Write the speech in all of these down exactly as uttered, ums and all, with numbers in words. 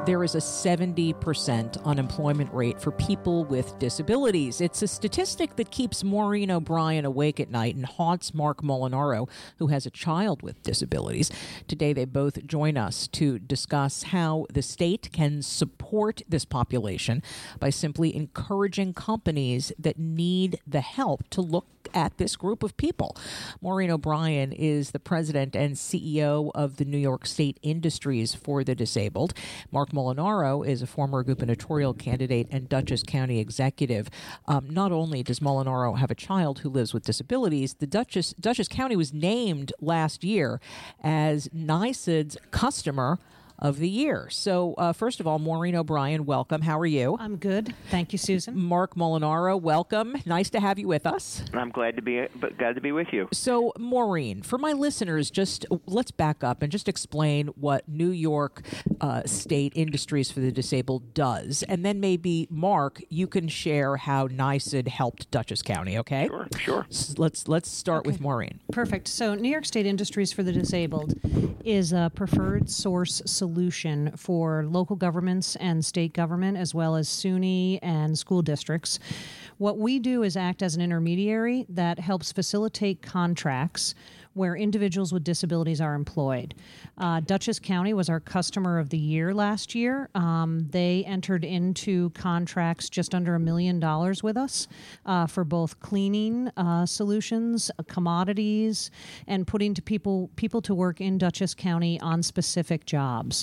there is a seventy percent unemployment rate for people with disabilities. It's a statistic that keeps Maureen O'Brien awake at night and haunts Mark Molinaro, who has a child with disabilities. Today, they both join us to discuss how the state can support this population by simply encouraging companies that need the help to look at this group of people. Maureen O'Brien is the president and C E O of the New York State Industries for the Disabled. Mark Molinaro is a former gubernatorial candidate and Dutchess County executive. Um, not only does Molinaro have a child who lives with disabilities, the Dutchess, Dutchess County was named last year as NYSED's customer of the year. So uh, first of all, Maureen O'Brien, welcome. How are you? I'm good. Thank you, Susan. Mark Molinaro, welcome. Nice to have you with us. I'm glad to be glad to be with you. So, Maureen, for my listeners, just let's back up and just explain what New York uh, State Industries for the Disabled does. And then maybe, Mark, you can share how NYSED helped Dutchess County, okay? Sure, sure. So let's, let's start Okay. with Maureen. Perfect. So New York State Industries for the Disabled is a preferred source solution solution for local governments and state government, as well as SUNY and school districts. What we do is act as an intermediary that helps facilitate contracts where individuals with disabilities are employed. Uh, Dutchess County was our customer of the year last year. Um, they entered into contracts just under a million dollars with us uh, for both cleaning uh, solutions, uh, commodities, and putting to people people to work in Dutchess County on specific jobs.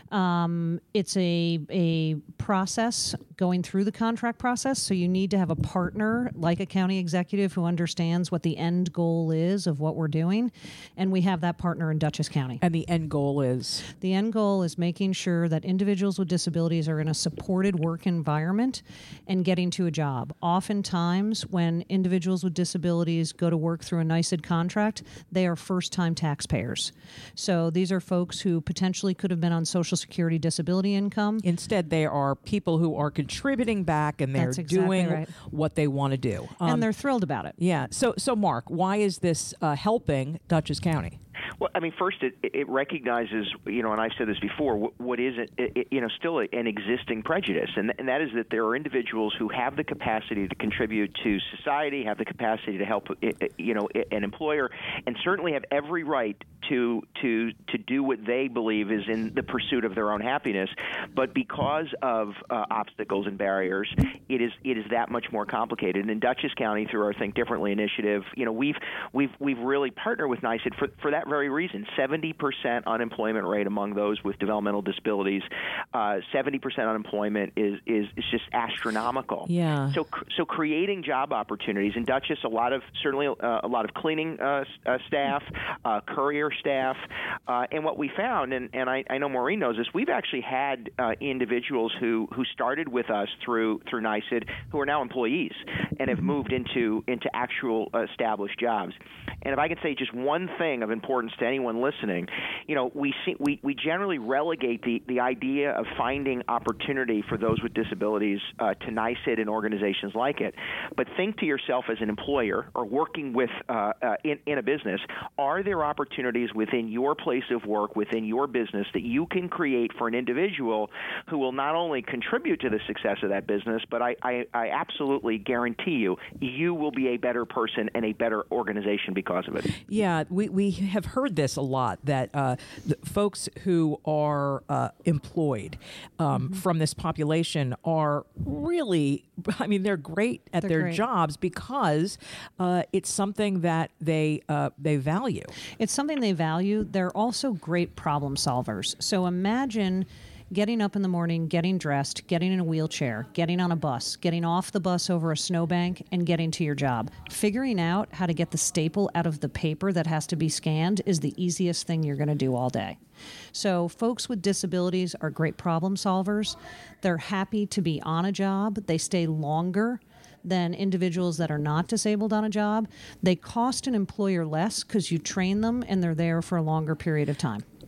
Um, it's a a process going through the contract process, so you need to have a partner like a county executive who understands what the end goal is of what we're doing. And we have that partner in Dutchess County. And the end goal is? The end goal is making sure that individuals with disabilities are in a supported work environment and getting to a job. Oftentimes, when individuals with disabilities go to work through a NYSED contract, they are first-time taxpayers. So these are folks who potentially could have been on Social Security disability income. Instead, they are people who are contributing back and they're That's exactly doing right. what they want to do. Um, and they're thrilled about it. Yeah. So, so Mark, why is this uh, helping Dutchess County? Well, I mean, first, it, it recognizes, you know, and I've said this before, what, what is it, it, you know, still a, an existing prejudice, and, and that is that there are individuals who have the capacity to contribute to society, have the capacity to help, you know, an employer, and certainly have every right to to to do what they believe is in the pursuit of their own happiness. But because of uh, obstacles and barriers, it is it is that much more complicated. And in Dutchess County, through our Think Differently initiative, you know, we've we've we've really partnered with NYSED for for that very reason. seventy percent unemployment rate among those with developmental disabilities. Uh, seventy percent unemployment is, is is just astronomical. Yeah. So so creating job opportunities in Dutchess, a lot of certainly uh, a lot of cleaning uh, uh, staff, uh, courier staff, uh, and what we found, and, and I, I know Maureen knows this, we've actually had uh, individuals who, who started with us through through NYSED who are now employees and have moved into into actual uh, established jobs. And if I can say just one thing of importance to anyone listening, you know, we see, we, we generally relegate the, the idea of finding opportunity for those with disabilities uh, to NYSED and organizations like it. But think to yourself as an employer or working with uh, uh, in, in a business, are there opportunities within your place of work, within your business, that you can create for an individual who will not only contribute to the success of that business, but I, I, I absolutely guarantee you, you will be a better person and a better organization because of it. Yeah, we, we have heard this a lot, that uh, the folks who are uh, employed um, mm-hmm. from this population are really, I mean, they're great at they're their great. jobs because uh, it's something that they uh, they value. It's something they value. They're also great problem solvers. So imagine getting up in the morning, getting dressed, getting in a wheelchair, getting on a bus, getting off the bus over a snowbank, and getting to your job. Figuring out how to get the staple out of the paper that has to be scanned is the easiest thing you're going to do all day. So folks with disabilities are great problem solvers. They're happy to be on a job. They stay longer than individuals that are not disabled on a job. They cost an employer less because you train them and they're there for a longer period of time.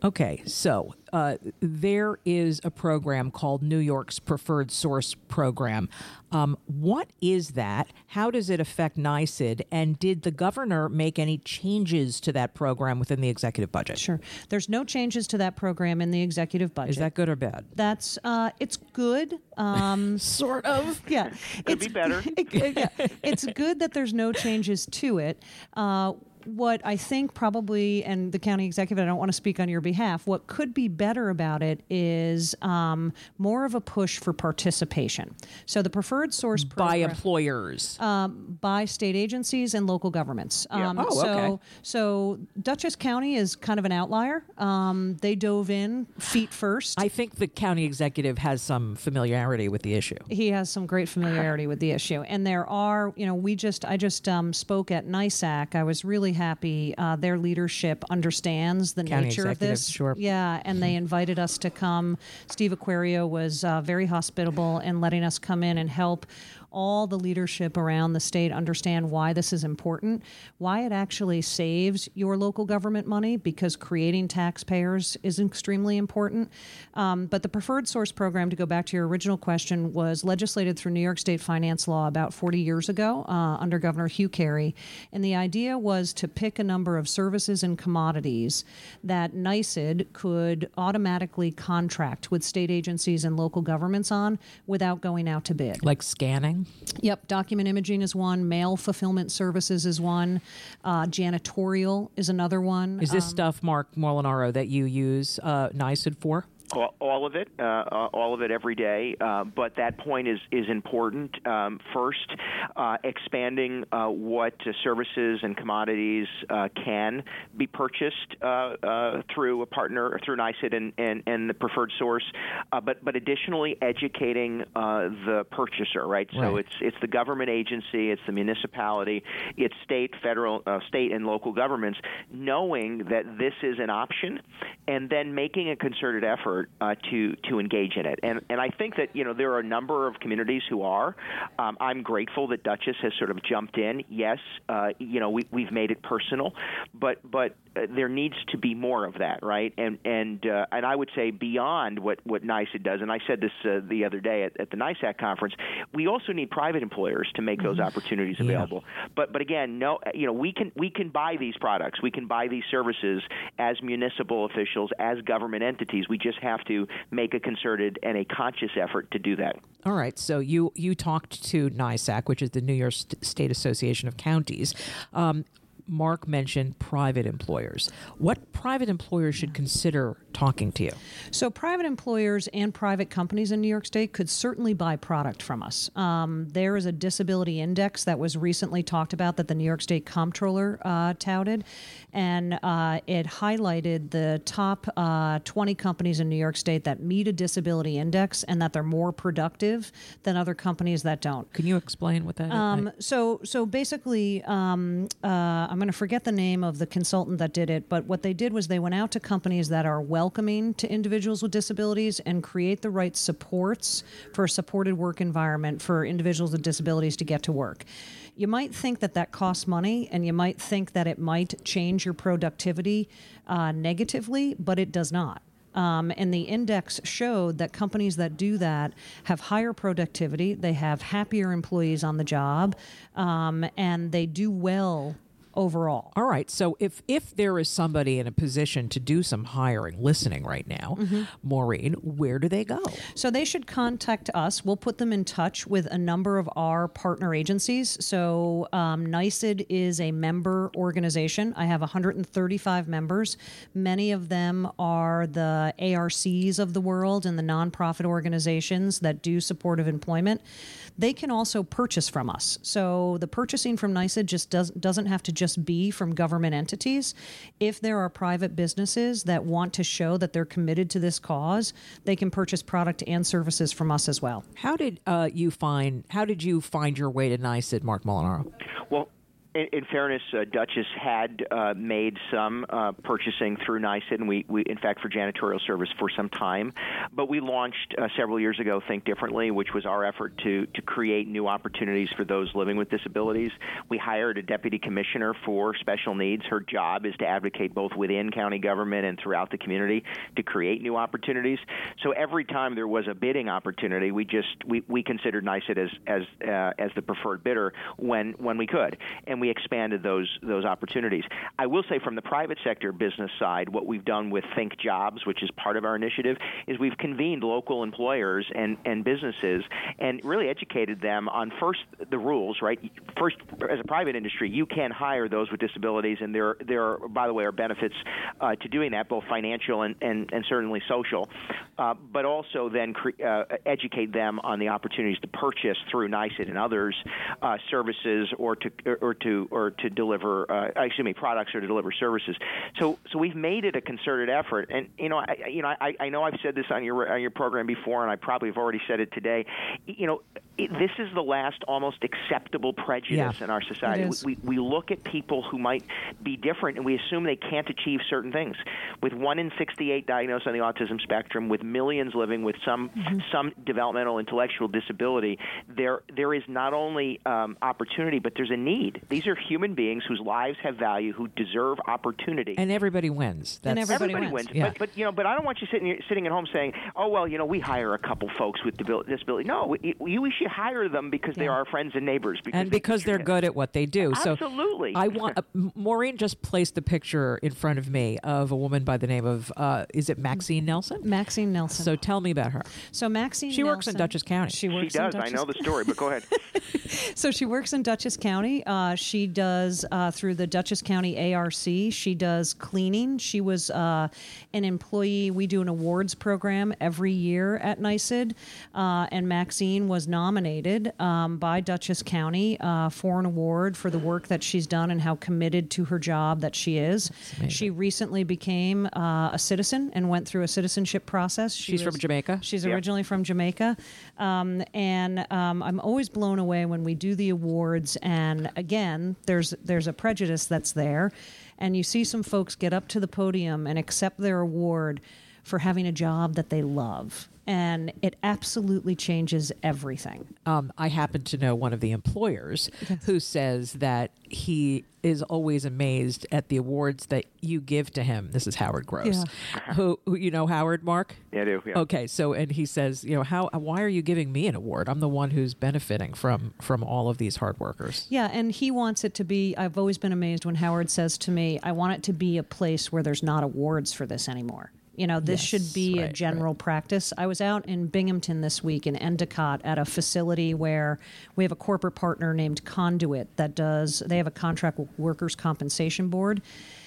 Okay, so uh, there is a program called New York's Preferred Source Program. Um, what is that? How does it affect NYSED? And did the governor make any changes to that program within the executive budget? Sure. There's no changes to that program in the executive budget. Is that good or bad? That's uh, it's good. Um, sort of. Yeah. Could it's, be better. It, it, yeah. It's good that there's no changes to it. Uh, What I think probably, and the county executive, I don't want to speak on your behalf, what could be better about it is um, more of a push for participation. So the preferred source program, by employers, um, by state agencies and local governments. Yeah. Um, Oh, so, okay. so Dutchess County is kind of an outlier. Um, they dove in feet first. I think the county executive has some familiarity with the issue. He has some great familiarity with the issue, and there are, you know, we just, I just um, spoke at NYSAC. I was really happy. Uh, their leadership understands the County nature of executive, this. sure. Yeah, and they invited us to come. Steve Aquario was uh, very hospitable in letting us come in and help all the leadership around the state understand why this is important, why it actually saves your local government money, because creating taxpayers is extremely important. Um, but the preferred source program, to go back to your original question, was legislated through New York State finance law about forty years ago uh, under Governor Hugh Carey. And the idea was to pick a number of services and commodities that NYSED could automatically contract with state agencies and local governments on without going out to bid. Like scanning? Yep, document imaging is one. Mail fulfillment services is one. Uh, janitorial is another one. Is this Um, stuff, Mark Molinaro, that you use uh, NYSED for? All, all of it, uh, uh, all of it every day. Uh, but that point is is important. Um, first, uh, expanding uh, what uh, services and commodities uh, can be purchased uh, uh, through a partner, or through NYSED and, and, and the preferred source. Uh, but but additionally, educating uh, the purchaser. Right. So Right. it's it's the government agency, it's the municipality, it's state, federal, uh, state and local governments, knowing that this is an option, and then making a concerted effort Uh, to to engage in it. And and I think that, you know, there are a number of communities who are. Um, I'm grateful that Dutchess has sort of jumped in. Yes, uh, you know, we, we've made it personal, but but uh, there needs to be more of that, right? And and uh, and I would say beyond what, what NYSED does, and I said this uh, the other day at, at the NYSAC conference, we also need private employers to make those opportunities Yeah. available. But but again, no, you know, we can we can buy these products, we can buy these services as municipal officials, as government entities. We just have to make a concerted and a conscious effort to do that. All right. So you, you talked to NYSAC, which is the New York St- State Association of Counties. Um, Mark mentioned private employers. What private employers should consider talking to you? So private employers and private companies in New York State could certainly buy product from us. Um, there is a disability index that was recently talked about that the New York State Comptroller uh, touted, and uh, it highlighted the top uh, twenty companies in New York State that meet a disability index and that they're more productive than other companies that don't. Can you explain what that is? Um, so, so basically, um, uh, I'm going to forget the name of the consultant that did it, but what they did was they went out to companies that are welcoming to individuals with disabilities and create the right supports for a supported work environment for individuals with disabilities to get to work. You might think that that costs money, and you might think that it might change your productivity uh, negatively, but it does not. Um, and the index showed that companies that do that have higher productivity, they have happier employees on the job, um, and they do well overall. All right. So if if there is somebody in a position to do some hiring listening right now, Mm-hmm. Maureen, where do they go? So they should contact us. We'll put them in touch with a number of our partner agencies. So um, NYSED is a member organization. I have one hundred thirty-five members. Many of them are the A R Cs of the world and the nonprofit organizations that do supportive employment. They can also purchase from us. So the purchasing from NYSED just does, doesn't have to just be from government entities. If there are private businesses that want to show that they're committed to this cause, they can purchase product and services from us as well. How did uh, you find? How did you find your way to NYSED, Mark Molinaro? Well, In, in fairness, uh, Dutchess had uh, made some uh, purchasing through NYSED, and we, we, in fact, for janitorial service for some time. But we launched uh, several years ago Think Differently, which was our effort to to create new opportunities for those living with disabilities. We hired a deputy commissioner for special needs. Her job is to advocate both within county government and throughout the community to create new opportunities. So every time there was a bidding opportunity, we just we, we considered NYSED as as uh, as the preferred bidder when when we could. And we expanded those those opportunities. I will say from the private sector business side, what we've done with Think Jobs, which is part of our initiative, is we've convened local employers and, and businesses and really educated them on first the rules, right? First, as a private industry, you can hire those with disabilities, and there, there are, by the way, are benefits uh, to doing that, both financial and, and, and certainly social, uh, but also then cre- uh, educate them on the opportunities to purchase through NYSED and others uh, services or to or to or to deliver, uh, excuse me, products or to deliver services. So, so we've made it a concerted effort. And you know, I, you know, I, I know I've said this on your on your program before, and I probably have already said it today. You know, it, this is the last almost acceptable prejudice yeah, in our society. We, we look at people who might be different, and we assume they can't achieve certain things. With one in sixty-eight diagnosed on the autism spectrum, with millions living with some mm-hmm. some developmental intellectual disability, there there is not only um, opportunity, but there's a need. These are human beings whose lives have value, who deserve opportunity, and everybody wins. That's, and everybody, everybody wins. wins. Yeah. But, but you know, but I don't want you sitting sitting at home saying, "Oh well, you know, we hire a couple folks with disability." No, we, we should hire them because yeah. they are our friends and neighbors, because and because they're good at what they do. Absolutely. So I want uh, Maureen just placed the picture in front of me of a woman by the name of uh, is it Maxine Nelson? Maxine Nelson. So tell me about her. So Maxine, she Nelson, works in Dutchess County. She works. She does. In Dutchess. I know the story, but go ahead. So she works in Dutchess County. Uh, she does uh, through the Dutchess County A R C. She does cleaning. She was uh, an employee. We do an awards program every year at NYSED, uh, and Maxine was nominated um, by Dutchess County uh, for an award for the work that she's done and how committed to her job that she is. She recently became uh, a citizen and went through a citizenship process. She she's was, from Jamaica. She's yep. originally from Jamaica, um, and um, I'm always blown away when we do the awards. And again, there's there's a prejudice that's there, and you see some folks get up to the podium and accept their award for having a job that they love. And it absolutely changes everything. Um, I happen to know one of the employers yes. who says that he is always amazed at the awards that you give to him. This is Howard Gross. Yeah. Who, who, you know Howard, Mark? Yeah, I do. Yeah. Okay, so, and he says, you know, how? why are you giving me an award? I'm the one who's benefiting from, from all of these hard workers. Yeah, and he wants it to be, I've always been amazed when Howard says to me, I want it to be a place where there's not awards for this anymore. You know, this yes, should be right, a general right. practice. I was out in Binghamton this week in Endicott at a facility where we have a corporate partner named Conduit that does, they have a contract with Workers' Compensation Board,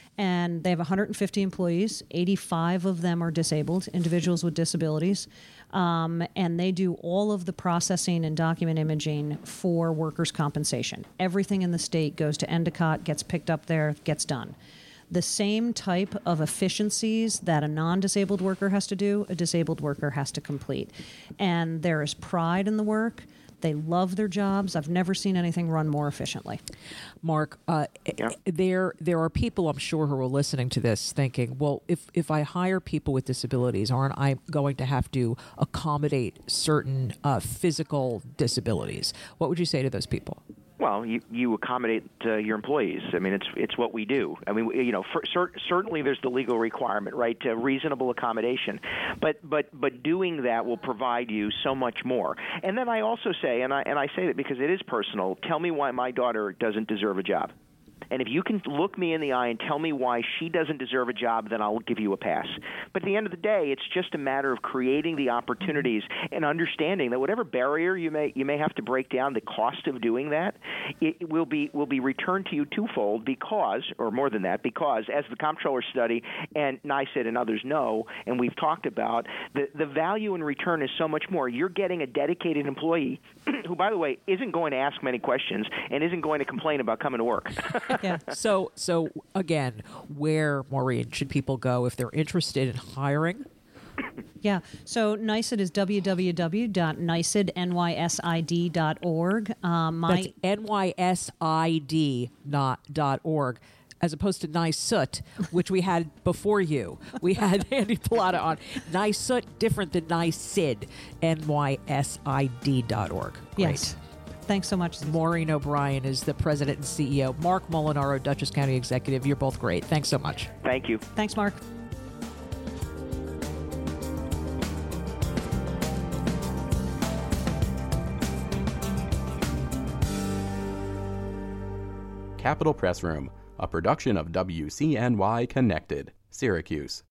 and they have one hundred fifty employees. eighty-five of them are disabled, individuals with disabilities, um, and they do all of the processing and document imaging for workers' compensation. Everything in the state goes to Endicott, gets picked up there, gets done. The same type of efficiencies that a non-disabled worker has to do, a disabled worker has to complete. And there is pride in the work. They love their jobs. I've never seen anything run more efficiently. Mark, uh, yeah. there there are people, I'm sure, who are listening to this thinking, well, if, if I hire people with disabilities, aren't I going to have to accommodate certain uh, physical disabilities? What would you say to those people? Well, you, you accommodate uh, your employees. I mean, it's it's what we do. I mean, you know, for, cer- certainly there's the legal requirement, right, to reasonable accommodation. But but but doing that will provide you so much more. And then I also say, and I and I say that because it is personal. Tell me why my daughter doesn't deserve a job. And if you can look me in the eye and tell me why she doesn't deserve a job, then I'll give you a pass. But at the end of the day, it's just a matter of creating the opportunities and understanding that whatever barrier you may you may have to break down, the cost of doing that, it will be will be returned to you twofold because, or more than that, because as the comptroller study and NYSED and others know, and we've talked about, the, the value in return is so much more. You're getting a dedicated employee who, by the way, isn't going to ask many questions and isn't going to complain about coming to work. Yeah. So, so again, where, Maureen, should people go if they're interested in hiring Yeah. So NYSID is w w w dot nysid dot org. Um, my That's N Y S I D not dot org. As opposed to NYSUT, which we had before you. We had Andy Pilata on. NYSUT, different than NYSID, N Y S I D dot org. Great. Yes. Thanks so much. Maureen O'Brien is the president and C E O. Mark Molinaro, Dutchess County executive. You're both great. Thanks so much. Thank you. Thanks, Mark. Capitol Press Room, a production of W C N Y Connected, Syracuse.